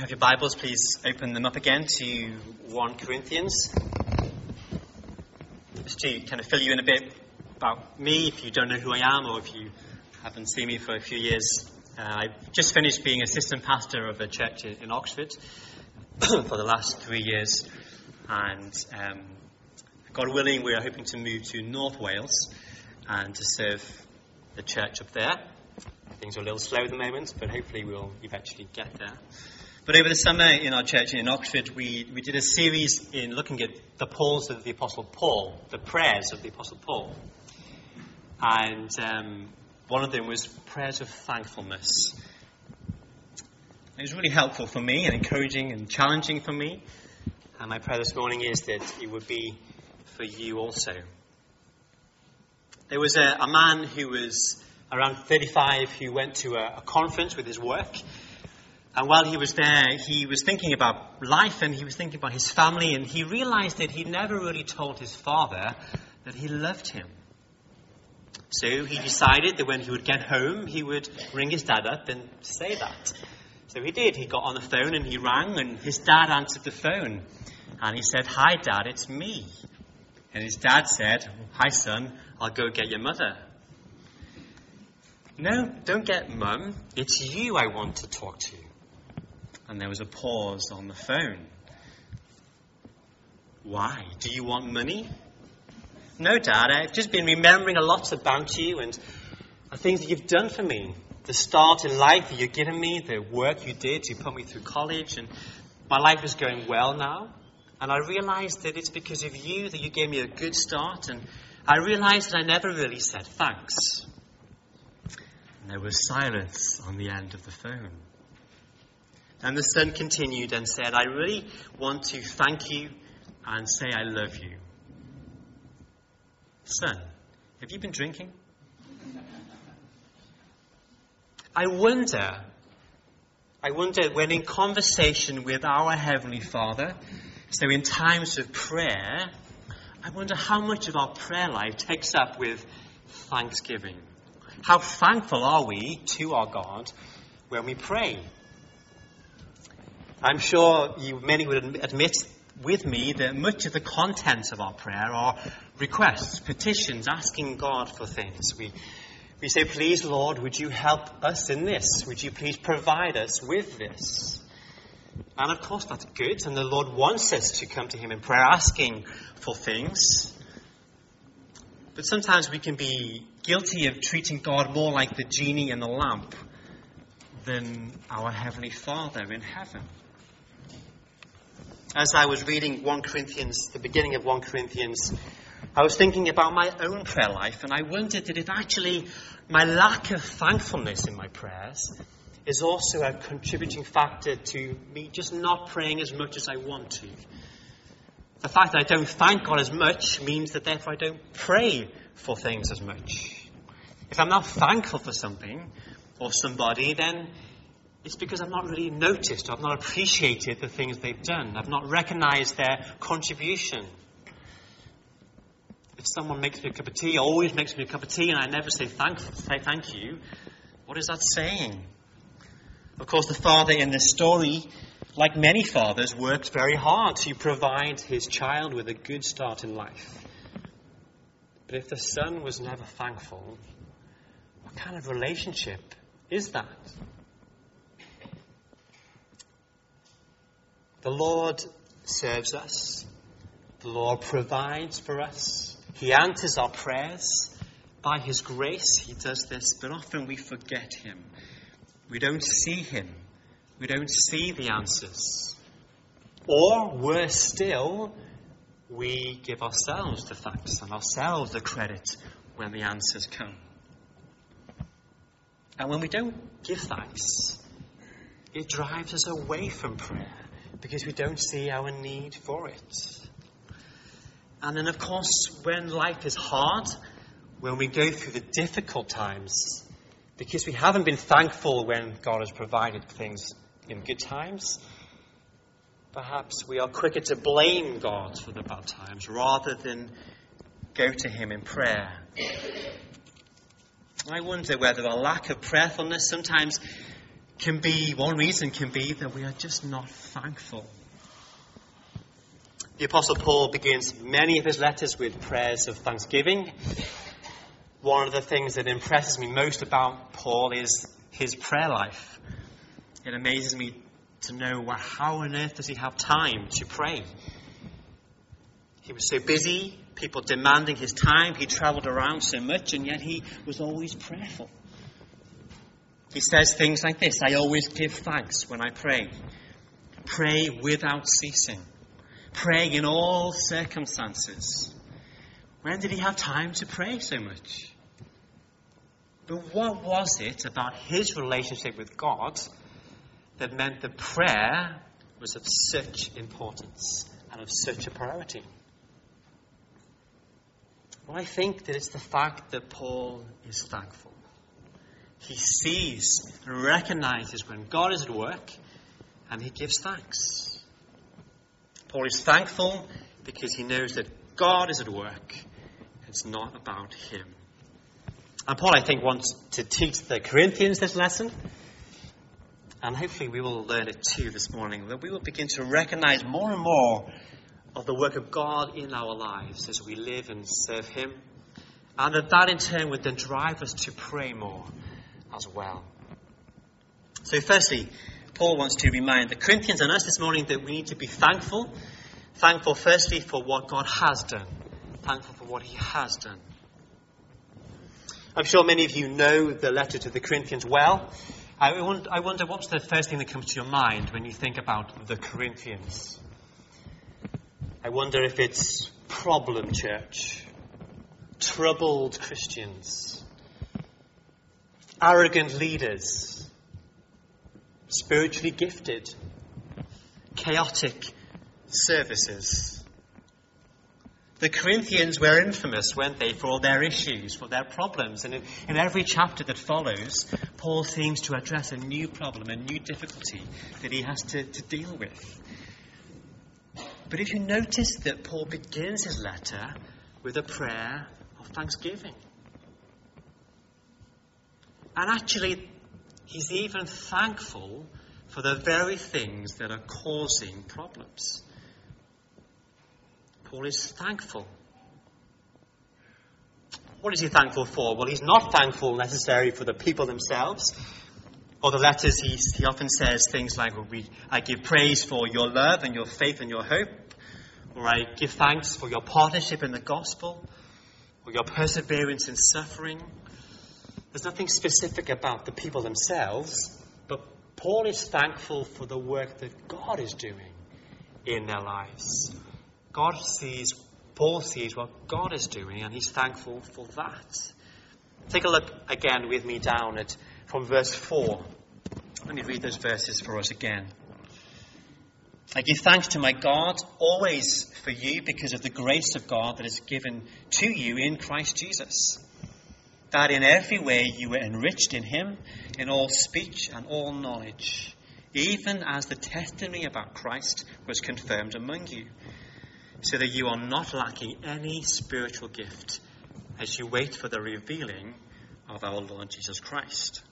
you have your Bibles, please open them up again to 1 Corinthians. Just to kind of fill you in a bit about me, if you don't know who I am or if you haven't seen me for a few years. I've just finished being assistant pastor of a church in Oxford for the last 3 years. And God willing, we are hoping to move to North Wales and to serve the church up there. Things are a little slow at the moment, but hopefully we'll eventually get there. But over the summer in our church in Oxford, we did a series in looking at the Pauls of the Apostle Paul, the prayers of the Apostle Paul. And one of them was prayers of thankfulness. It was really helpful for me and encouraging and challenging for me. And my prayer this morning is that it would be for you also. There was a man who was around 35 who went to a conference with his work. And while he was there, he was thinking about life and he was thinking about his family. And he realized that he'd never really told his father that he loved him. So he decided that when he would get home, he would ring his dad up and say that. So he did. He got on the phone and he rang and his dad answered the phone. And he said, "Hi, Dad, it's me." And his dad said, "Hi, son, I'll go get your mother." "No, don't get Mum. It's you I want to talk to." And there was a pause on the phone. "Why? Do you want money?" "No, Dad, I've just been remembering a lot about you and the things that you've done for me. The start in life that you've given me, the work you did to put me through college, and my life is going well now. And I realized that it's because of you that you gave me a good start, and I realized that I never really said thanks." And there was silence on the end of the phone. And the son continued and said, "I really want to thank you and say I love you." "Son, have you been drinking?" I wonder when in conversation with our Heavenly Father, so in times of prayer, I wonder how much of our prayer life takes up with thanksgiving. How thankful are we to our God when we pray? I'm sure many would admit with me that much of the content of our prayer are requests, petitions, asking God for things. We say, "Please, Lord, would you help us in this? Would you please provide us with this?" And of course that's good, and the Lord wants us to come to him in prayer asking for things. But sometimes we can be guilty of treating God more like the genie in the lamp than our Heavenly Father in heaven. As I was reading 1 Corinthians, the beginning of 1 Corinthians, I was thinking about my own prayer life, and I wondered that if actually my lack of thankfulness in my prayers is also a contributing factor to me just not praying as much as I want to. The fact that I don't thank God as much means that therefore I don't pray for things as much. If I'm not thankful for something or somebody, then it's because I've not really noticed or I've not appreciated the things they've done. I've not recognized their contribution. If someone makes me a cup of tea, always makes me a cup of tea, and I never say thank you, what is that saying? Of course, the father in this story, like many fathers, worked very hard to provide his child with a good start in life. But if the son was never thankful, what kind of relationship is that? The Lord serves us. The Lord provides for us. He answers our prayers. By his grace, he does this, but often we forget him. We don't see him. We don't see the answers. Or, worse still, we give ourselves the thanks and ourselves the credit when the answers come. And when we don't give thanks, it drives us away from prayer because we don't see our need for it. And then, of course, when life is hard, when we go through the difficult times, because we haven't been thankful when God has provided things in good times, perhaps we are quicker to blame God for the bad times rather than go to him in prayer. I wonder whether a lack of prayerfulness sometimes One reason can be that we are just not thankful. The Apostle Paul begins many of his letters with prayers of thanksgiving. One of the things that impresses me most about Paul is his prayer life. It amazes me to know how on earth does he have time to pray. He was so busy, people demanding his time, he travelled around so much, and yet he was always prayerful. He says things like this: I always give thanks when I pray. Pray without ceasing. Pray in all circumstances. When did he have time to pray so much? But what was it about his relationship with God that meant that prayer was of such importance and of such a priority? Well, I think that it's the fact that Paul is thankful. He sees and recognizes when God is at work, and he gives thanks. Paul is thankful because he knows that God is at work. It's not about him. And Paul, I think, wants to teach the Corinthians this lesson. And hopefully we will learn it too this morning. That we will begin to recognize more and more of the work of God in our lives as we live and serve him. And that in turn would then drive us to pray more as well. So firstly, Paul wants to remind the Corinthians and us this morning that we need to be thankful. Thankful firstly for what God has done. Thankful for what he has done. I'm sure many of you know the letter to the Corinthians well. I wonder what's the first thing that comes to your mind when you think about the Corinthians? I wonder if it's problem church, troubled Christians, arrogant leaders, spiritually gifted, chaotic services. The Corinthians were infamous, weren't they, for all their issues, for their problems. And in every chapter that follows, Paul seems to address a new problem, a new difficulty that he has to deal with. But if you notice that Paul begins his letter with a prayer of thanksgiving. And actually, he's even thankful for the very things that are causing problems. Paul is thankful. What is he thankful for? Well, he's not thankful necessarily for the people themselves. Or the letters, he often says things like, I give praise for your love and your faith and your hope. Or I give thanks for your partnership in the gospel. Or your perseverance in suffering. There's nothing specific about the people themselves. But Paul is thankful for the work that God is doing in their lives. Paul sees what God is doing, and he's thankful for that. Take a look again with me down from verse 4. Let me read those verses for us again. I give thanks to my God always for you because of the grace of God that is given to you in Christ Jesus. That in every way you were enriched in him, in all speech and all knowledge, even as the testimony about Christ was confirmed among you, so that you are not lacking any spiritual gift as you wait for the revealing of our Lord Jesus Christ.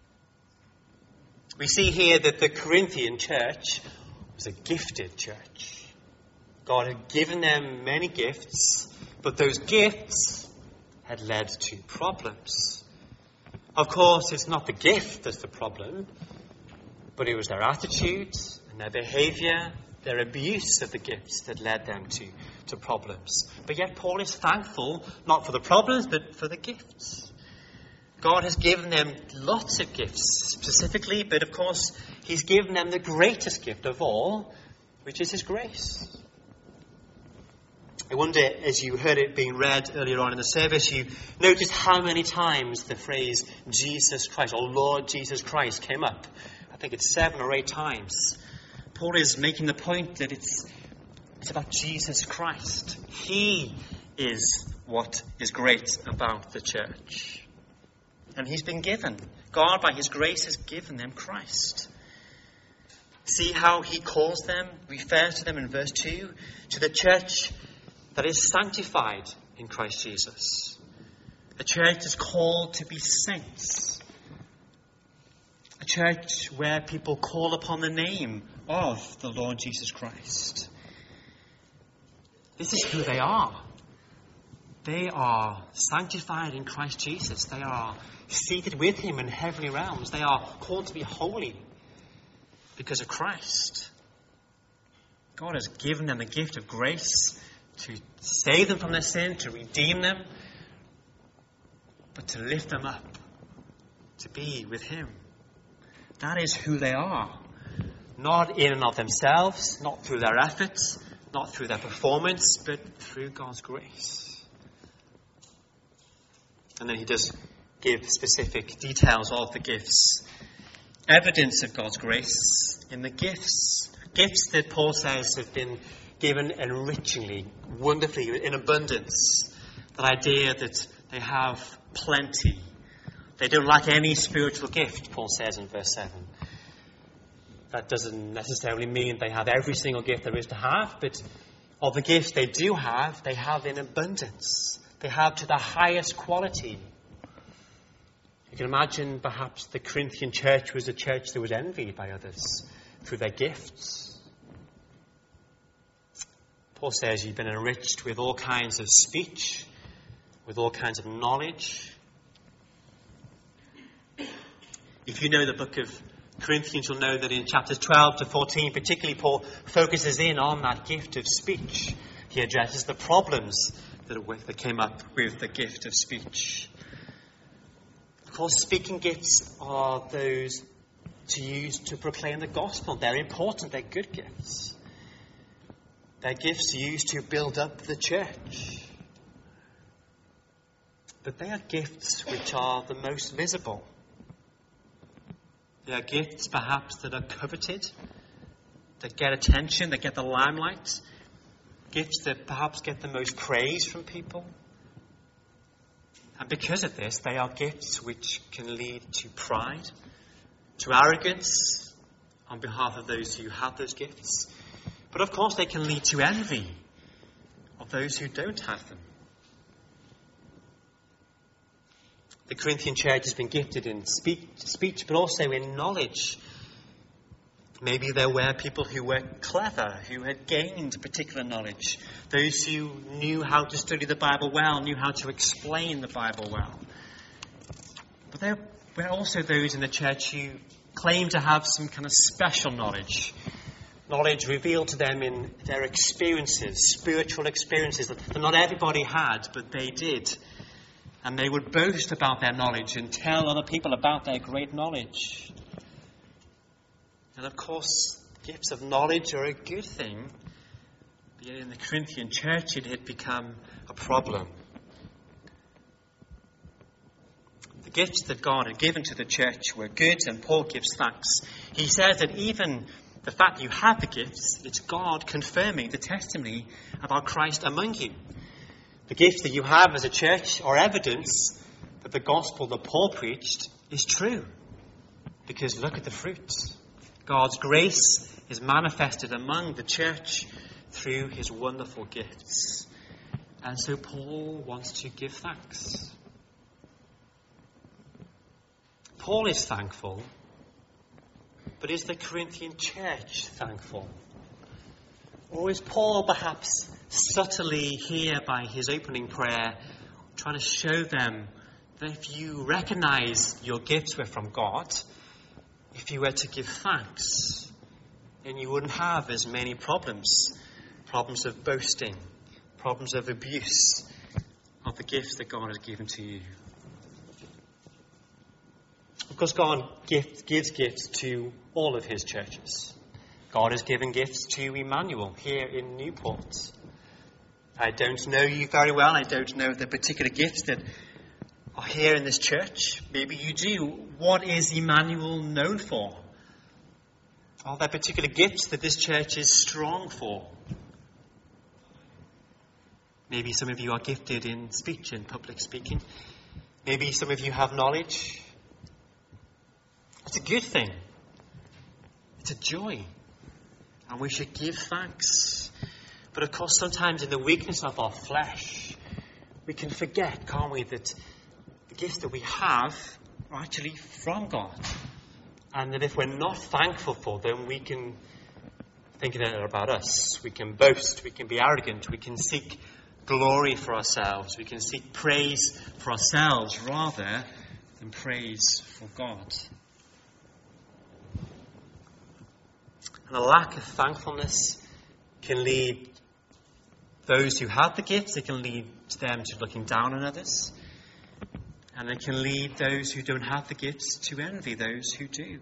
We see here that the Corinthian church was a gifted church. God had given them many gifts, but those gifts had led to problems. Of course, it's not the gift that's the problem, but it was their attitude and their behavior, their abuse of the gifts that led them to problems. But yet Paul is thankful, not for the problems, but for the gifts. God has given them lots of gifts specifically, but of course he's given them the greatest gift of all, which is his grace. I wonder, as you heard it being read earlier on in the service, you noticed how many times the phrase Jesus Christ or Lord Jesus Christ came up. I think it's 7 or 8 times. Paul is making the point that it's about Jesus Christ. He is what is great about the church. And he's been given. God, by his grace, has given them Christ. See how he calls them, refers to them in verse 2, to the church that is sanctified in Christ Jesus. A church is called to be saints. A church where people call upon the name of the Lord Jesus Christ. This is who they are. They are sanctified in Christ Jesus. They are seated with him in heavenly realms. They are called to be holy because of Christ. God has given them the gift of grace to save them from their sin, to redeem them, but to lift them up, to be with him. That is who they are. Not in and of themselves, not through their efforts, not through their performance, but through God's grace. And then he does give specific details of the gifts. Evidence of God's grace in the gifts. Gifts that Paul says have been given enrichingly, wonderfully, in abundance. That idea that they have plenty. They don't lack any spiritual gift, Paul says in verse 7. That doesn't necessarily mean they have every single gift there is to have, but of the gifts they do have, they have in abundance. They have to the highest quality. You can imagine perhaps the Corinthian church was a church that was envied by others through their gifts. Paul says you've been enriched with all kinds of speech, with all kinds of knowledge. If you know the book of Corinthians, you'll know that in chapters 12 to 14, particularly Paul focuses in on that gift of speech. He addresses the problems that came up with the gift of speech. Of course, speaking gifts are those to use to proclaim the gospel. They're important. They're good gifts. They're gifts used to build up the church. But they are gifts which are the most visible. They are gifts perhaps that are coveted, that get attention, that get the limelight. Gifts that perhaps get the most praise from people. And because of this, they are gifts which can lead to pride, to arrogance on behalf of those who have those gifts. But of course, they can lead to envy of those who don't have them. The Corinthian church has been gifted in speech, but also in knowledge. Maybe there were people who were clever, who had gained particular knowledge. Those who knew how to study the Bible well, knew how to explain the Bible well. But there were also those in the church who claimed to have some kind of special knowledge. Knowledge revealed to them in their experiences, spiritual experiences that not everybody had, but they did. And they would boast about their knowledge and tell other people about their great knowledge. And of course, gifts of knowledge are a good thing. But yet in the Corinthian church, it had become a problem. The gifts that God had given to the church were good, and Paul gives thanks. He says that even the fact that you have the gifts, it's God confirming the testimony about Christ among you. The gifts that you have as a church are evidence that the gospel that Paul preached is true. Because look at the fruit. God's grace is manifested among the church through his wonderful gifts. And so Paul wants to give thanks. Paul is thankful, but is the Corinthian church thankful? Or is Paul perhaps subtly here by his opening prayer trying to show them that if you recognize your gifts were from God, if you were to give thanks, then you wouldn't have as many problems of boasting, problems of abuse of the gifts that God has given to you. Of course, God gives gifts to all of his churches. God has given gifts to Emmanuel here in Newport. I don't know you very well. I don't know the particular gifts that are here in this church. Maybe you do. What is Emmanuel known for? Are there particular gifts that this church is strong for? Maybe some of you are gifted in speech and public speaking. Maybe some of you have knowledge. It's a good thing. It's a joy. And we should give thanks. But of course, sometimes in the weakness of our flesh, we can forget, can't we, that the gifts that we have are actually from God. And that if we're not thankful for them, we can think about us. We can boast. We can be arrogant. We can seek glory for ourselves. We can seek praise for ourselves rather than praise for God. And a lack of thankfulness can lead those who have the gifts, it can lead them to looking down on others. And it can lead those who don't have the gifts to envy those who do.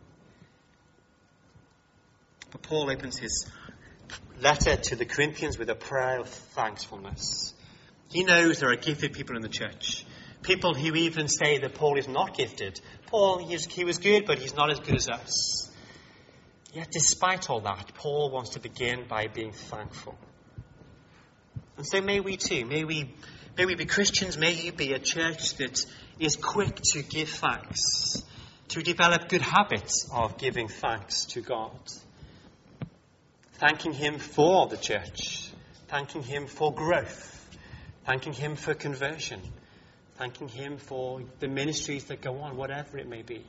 But Paul opens his letter to the Corinthians with a prayer of thankfulness. He knows there are gifted people in the church. People who even say that Paul is not gifted. Paul, he was good, but he's not as good as us. Yet despite all that, Paul wants to begin by being thankful. And so may we too. May we be Christians. May you be a church that is quick to give thanks. To develop good habits of giving thanks to God. Thanking him for the church. Thanking him for growth. Thanking him for conversion. Thanking him for the ministries that go on, whatever it may be.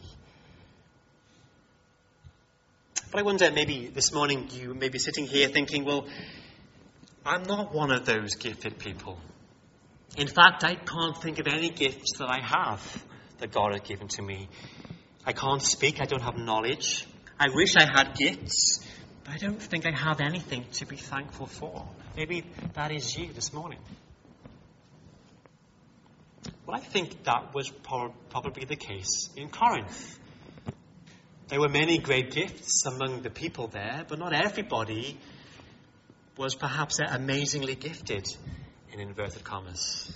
But I wonder, maybe this morning you may be sitting here thinking, well, I'm not one of those gifted people. In fact, I can't think of any gifts that I have that God has given to me. I can't speak. I don't have knowledge. I wish I had gifts, but I don't think I have anything to be thankful for. Maybe that is you this morning. Well, I think that was probably the case in Corinth. There were many great gifts among the people there, but not everybody was perhaps amazingly gifted, in inverted commas.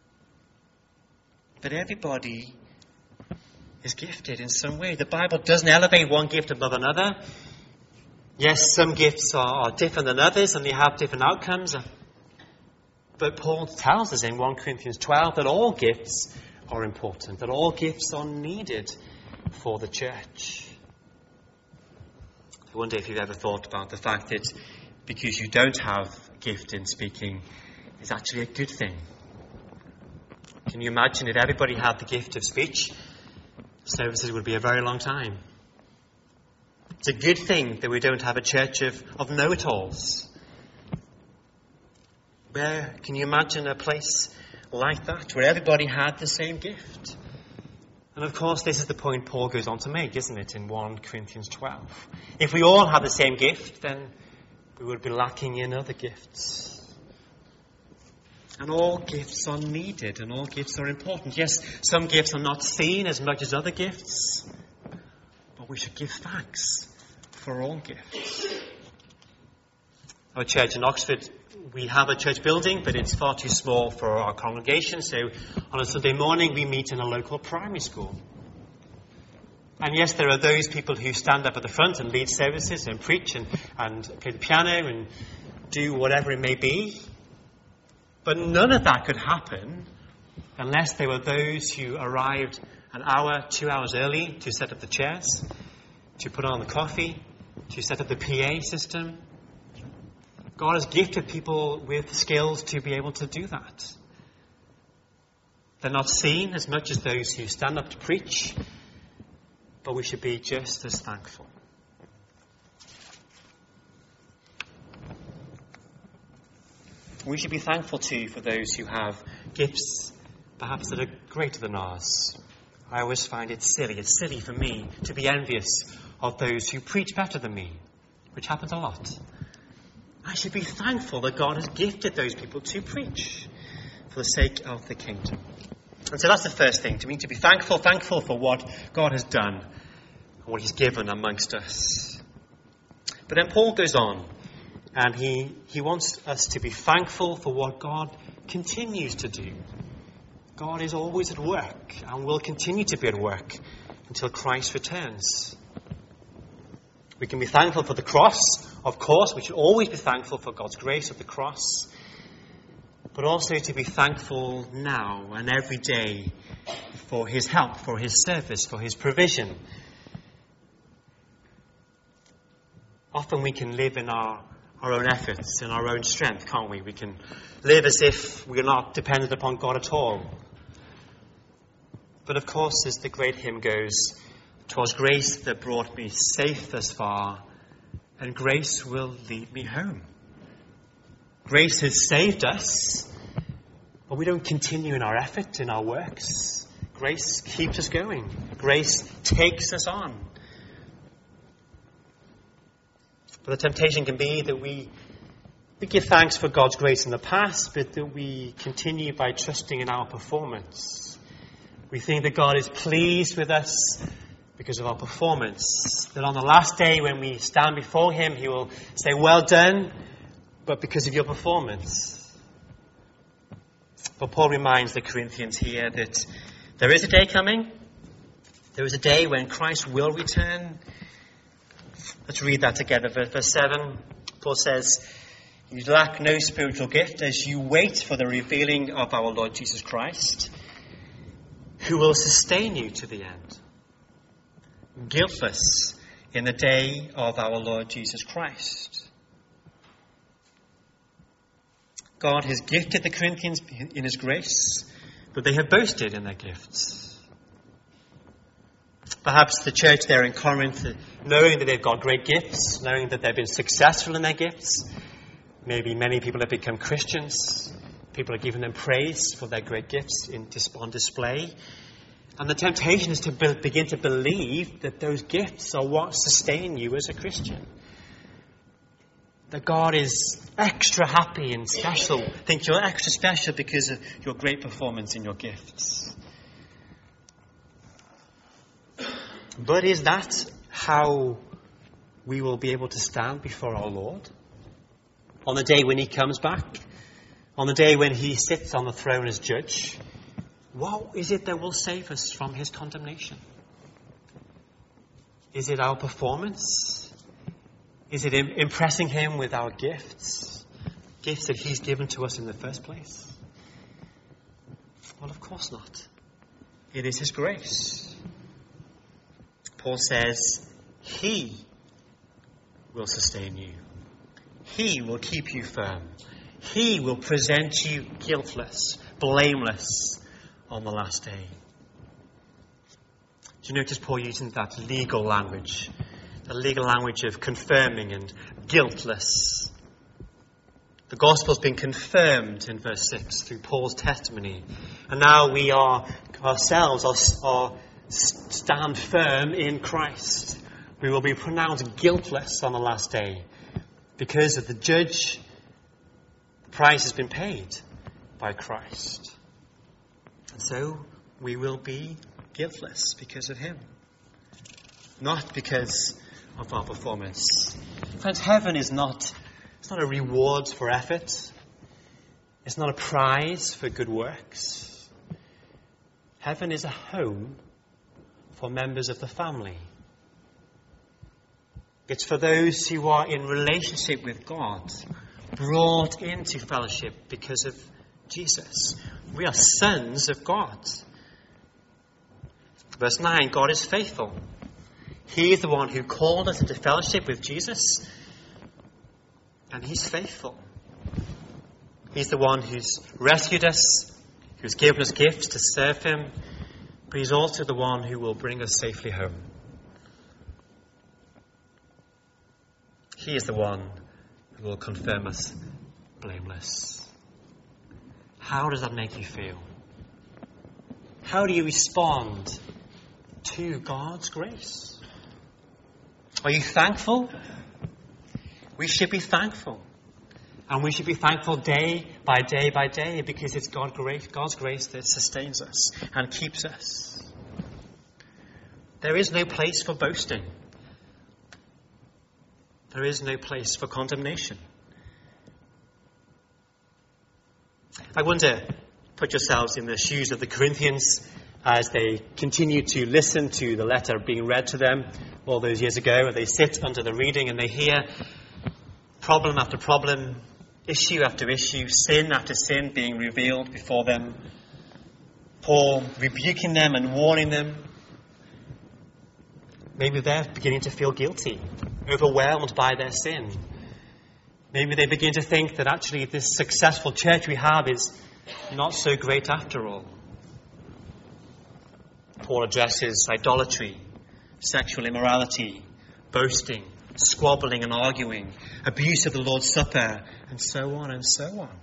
But everybody is gifted in some way. The Bible doesn't elevate one gift above another. Yes, some gifts are different than others and they have different outcomes. But Paul tells us in 1 Corinthians 12 that all gifts are important, that all gifts are needed for the church. I wonder if you've ever thought about the fact that because you don't have a gift in speaking is actually a good thing. Can you imagine if everybody had the gift of speech? Services would be a very long time. It's a good thing that we don't have a church of know-it-alls. Where can you imagine a place like that, where everybody had the same gift? And of course, this is the point Paul goes on to make, isn't it, in 1 Corinthians 12. If we all had the same gift, then we would be lacking in other gifts. And all gifts are needed, and all gifts are important. Yes, some gifts are not seen as much as other gifts, but we should give thanks for all gifts. Our church in Oxford, we have a church building, but it's far too small for our congregation. So on a Sunday morning, we meet in a local primary school. And yes, there are those people who stand up at the front and lead services and preach and play the piano and do whatever it may be. But none of that could happen unless there were those who arrived an hour, 2 hours early to set up the chairs, to put on the coffee, to set up the PA system. God has gifted people with skills to be able to do that. They're not seen as much as those who stand up to preach, but we should be just as thankful. We should be thankful too for those who have gifts perhaps that are greater than ours. I always find it silly. It's silly for me to be envious of those who preach better than me, which happens a lot. I should be thankful that God has gifted those people to preach for the sake of the kingdom. And so that's the first thing, to be thankful for what God has done and what he's given amongst us. But then Paul goes on, and he wants us to be thankful for what God continues to do. God is always at work and will continue to be at work until Christ returns. We can be thankful for the cross, of course. We should always be thankful for God's grace of the cross. But also to be thankful now and every day for his help, for his service, for his provision. Often we can live in our own efforts, in our own strength, can't we? We can live as if we're not dependent upon God at all. But of course, as the great hymn goes, 'Twas grace that brought me safe thus far, and grace will lead me home. Grace has saved us, but we don't continue in our effort, in our works. Grace keeps us going. Grace takes us on. But the temptation can be that we give thanks for God's grace in the past, but that we continue by trusting in our performance. We think that God is pleased with us because of our performance. That on the last day when we stand before him, he will say, well done, but because of your performance. But Paul reminds the Corinthians here that there is a day coming. There is a day when Christ will return. Let's read that together. Verse 7, Paul says, you lack no spiritual gift as you wait for the revealing of our Lord Jesus Christ, who will sustain you to the end, guiltless in the day of our Lord Jesus Christ. God has gifted the Corinthians in his grace, but they have boasted in their gifts. Perhaps the church there in Corinth, knowing that they've got great gifts, knowing that they've been successful in their gifts, maybe many people have become Christians. People are giving them praise for their great gifts on display. And the temptation is to begin to believe that those gifts are what sustain you as a Christian. That God is extra happy and special. Think you're extra special because of your great performance in your gifts. But is that how we will be able to stand before our Lord? On the day when he comes back? On the day when he sits on the throne as judge? What is it that will save us from his condemnation? Is it our performance? Is it impressing him with our gifts? Gifts that he's given to us in the first place? Well, of course not. It is his grace. Paul says, he will sustain you. He will keep you firm. He will present you guiltless, blameless on the last day. Do you notice Paul using that legal language? The legal language of confirming and guiltless. The gospel's been confirmed in verse 6 through Paul's testimony. And now we ourselves stand firm in Christ. We will be pronounced guiltless on the last day because of the judge. The price has been paid by Christ. And so we will be guiltless because of him. Not because of our performance. Friends, heaven is not a reward for effort. It's not a prize for good works. Heaven is a home for members of the family. It's for those who are in relationship with God, brought into fellowship because of Jesus. We are sons of God. Verse 9, God is faithful. He is the one who called us into fellowship with Jesus, and he's faithful. He's the one who's rescued us, who's given us gifts to serve him, but he's also the one who will bring us safely home. He is the one who will confirm us blameless. How does that make you feel? How do you respond to God's grace? Are you thankful? We should be thankful. And we should be thankful day by day by day because it's God's grace that sustains us and keeps us. There is no place for boasting. There is no place for condemnation. I wonder, put yourselves in the shoes of the Corinthians as they continue to listen to the letter being read to them all those years ago. They sit under the reading and they hear problem after problem, issue after issue, sin after sin being revealed before them. Paul rebuking them and warning them. Maybe they're beginning to feel guilty, overwhelmed by their sin. Maybe they begin to think that actually this successful church we have is not so great after all. Paul addresses idolatry, sexual immorality, boasting, squabbling and arguing, abuse of the Lord's Supper, and so on and so on.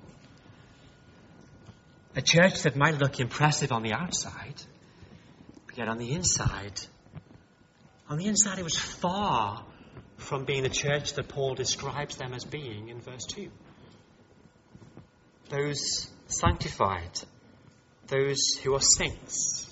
A church that might look impressive on the outside, but yet on the inside it was far from being the church that Paul describes them as being in verse 2. Those sanctified, those who are saints.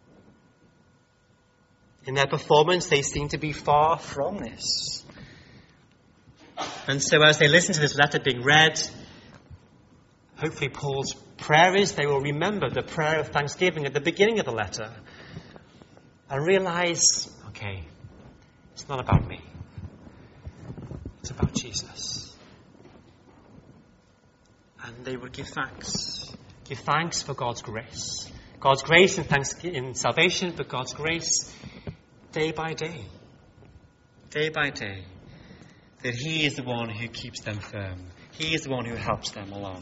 In their performance, they seem to be far from this. And so as they listen to this letter being read, hopefully Paul's prayer is they will remember the prayer of thanksgiving at the beginning of the letter and realize, okay, it's not about me. It's about Jesus. And they will give thanks. Give thanks for God's grace. God's grace in salvation, but God's grace day by day. Day by day. That He is the one who keeps them firm. He is the one who helps them along.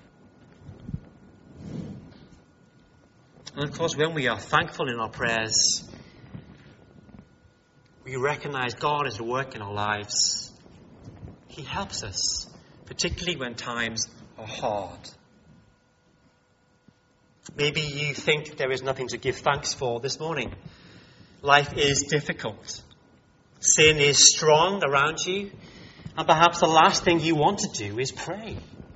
And of course, when we are thankful in our prayers, we recognize God is at work in our lives. He helps us, particularly when times are hard. Maybe you think there is nothing to give thanks for this morning. Life is difficult. Sin is strong around you. And perhaps the last thing you want to do is pray.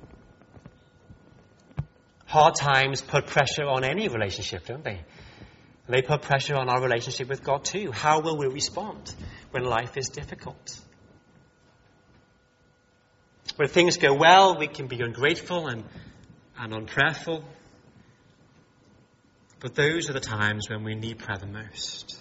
Hard times put pressure on any relationship, don't they? They put pressure on our relationship with God too. How will we respond when life is difficult? When things go well, we can be ungrateful and unprayerful. But those are the times when we need prayer the most.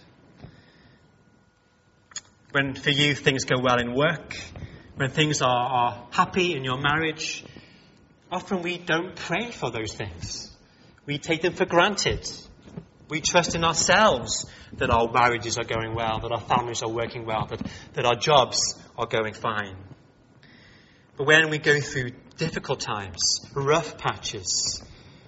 When for you things go well in work, when things are happy in your marriage, often we don't pray for those things. We take them for granted. We trust in ourselves that our marriages are going well, that our families are working well, that our jobs are going fine. But when we go through difficult times, rough patches,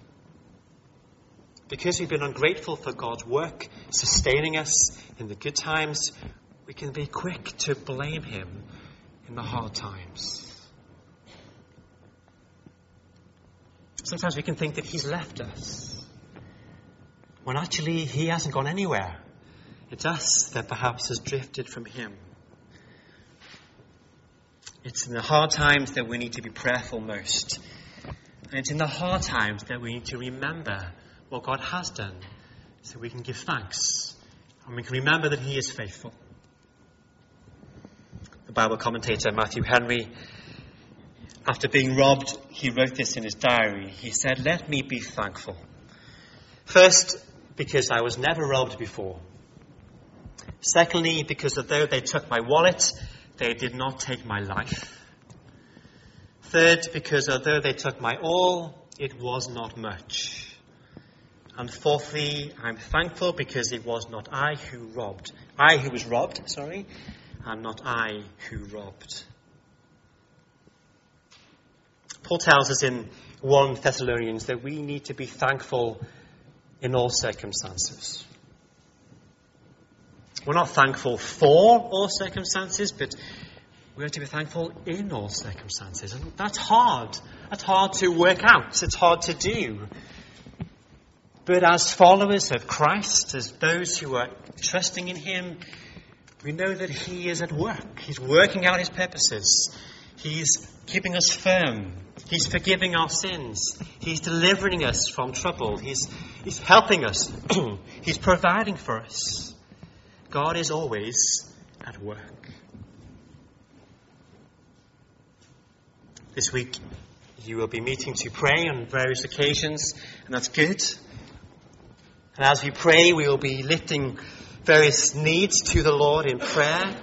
because we've been ungrateful for God's work sustaining us in the good times, we can be quick to blame Him in the hard times. Sometimes we can think that He's left us, when actually He hasn't gone anywhere. It's us that perhaps has drifted from Him. It's in the hard times that we need to be prayerful most. And it's in the hard times that we need to remember what God has done, so we can give thanks. And we can remember that He is faithful. The Bible commentator Matthew Henry, after being robbed, he wrote this in his diary. He said, "Let me be thankful. First, because I was never robbed before. Secondly, because although they took my wallet, they did not take my life. Third, because although they took my all, it was not much. And fourthly, I'm thankful because it was not I who was robbed, and not I who robbed." Paul tells us in 1 Thessalonians that we need to be thankful in all circumstances. We're not thankful for all circumstances, but we're to be thankful in all circumstances. And that's hard. That's hard to work out. It's hard to do. But as followers of Christ, as those who are trusting in Him, we know that He is at work. He's working out His purposes. He's keeping us firm. He's forgiving our sins. He's delivering us from trouble. He's helping us. He's providing for us. God is always at work. This week you will be meeting to pray on various occasions, and that's good. And as we pray, we will be lifting various needs to the Lord in prayer.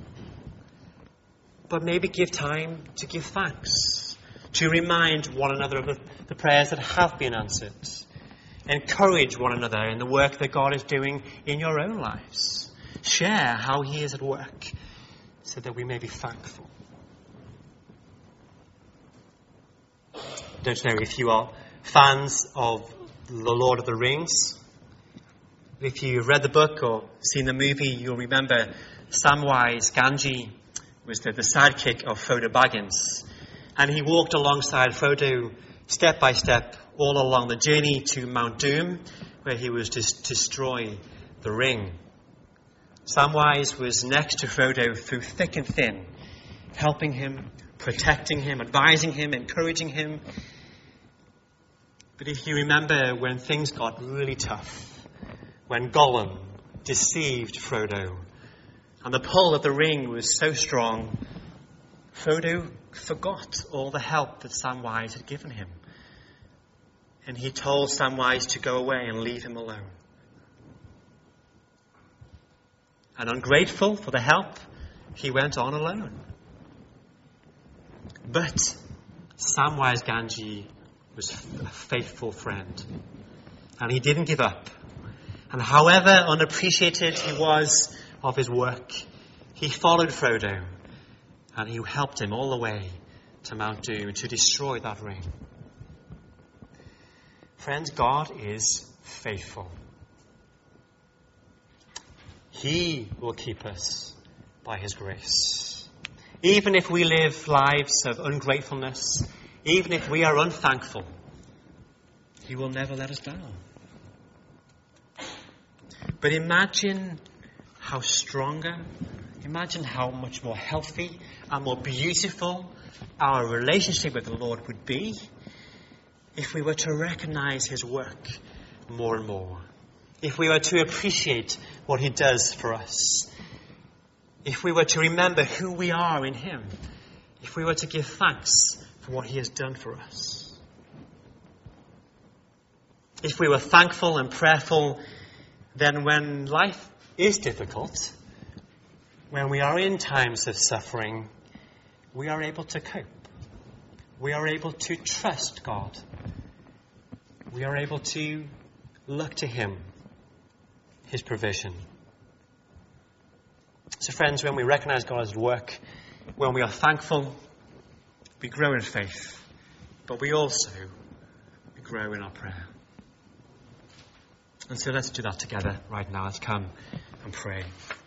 But maybe give time to give thanks, to remind one another of the prayers that have been answered. Encourage one another in the work that God is doing in your own lives. Share how He is at work so that we may be thankful. I don't know if you are fans of The Lord of the Rings. If you've read the book or seen the movie, you'll remember Samwise Gamgee was the sidekick of Frodo Baggins. And he walked alongside Frodo step by step all along the journey to Mount Doom, where he was to destroy the ring. Samwise was next to Frodo through thick and thin, helping him, protecting him, advising him, encouraging him. But if you remember when things got really tough, when Gollum deceived Frodo, and the pull of the ring was so strong, Frodo forgot all the help that Samwise had given him. And he told Samwise to go away and leave him alone. And ungrateful for the help, he went on alone. But Samwise Gamgee was a faithful friend. And he didn't give up. And however unappreciated he was of his work, he followed Frodo. And he helped him all the way to Mount Doom to destroy that ring. Friends, God is faithful. He will keep us by his grace. Even if we live lives of ungratefulness, even if we are unthankful, he will never let us down. But imagine how stronger, imagine how much more healthy and more beautiful our relationship with the Lord would be if we were to recognize his work more and more. If we were to appreciate what he does for us. If we were to remember who we are in him. If we were to give thanks for what he has done for us. If we were thankful and prayerful, then when life is difficult, when we are in times of suffering, we are able to cope. We are able to trust God. We are able to look to him, his provision. So friends, when we recognize God's work, when we are thankful, we grow in faith, but we also grow in our prayer. And so let's do that together right now. Let's come and pray.